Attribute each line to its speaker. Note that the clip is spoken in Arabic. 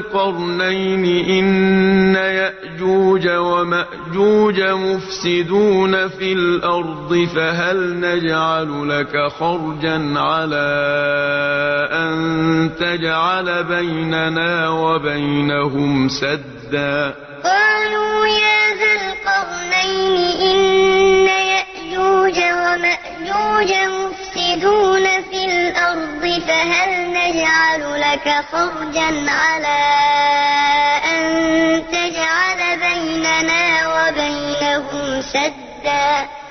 Speaker 1: القرنين إن يأجوج ومأجوج مفسدون في الأرض فهل نجعل لك خرجا على أن تجعل بيننا وبينهم سدا
Speaker 2: قالوا يا ذا القرنين إن يأجوج ومأجوج مفسدون في الأرض فهل نجعل لك خرجا على أن تجعل بيننا وبينهم سدا